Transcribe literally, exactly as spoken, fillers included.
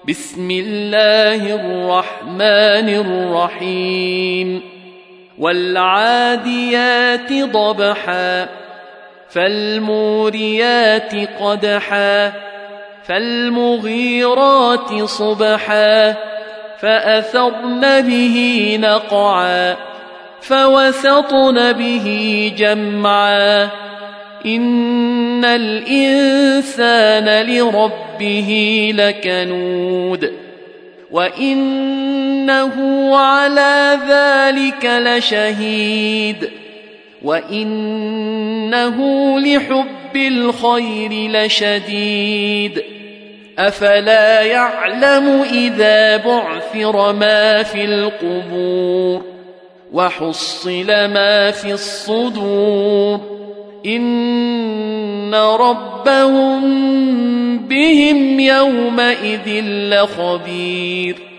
بسم الله الرحمن الرحيم والعاديات ضبحا فالموريات قدحا فالمغيرات صبحا فأثرن به نقعا فوسطن به جمعا إن الإنسان لربه لكنود وإنه على ذلك لشهيد وإنه لحب الخير لشديد أفلا يعلم إذا بعثر ما في القبور وحصل ما في الصدور إن ربهم بهم يومئذ لخبير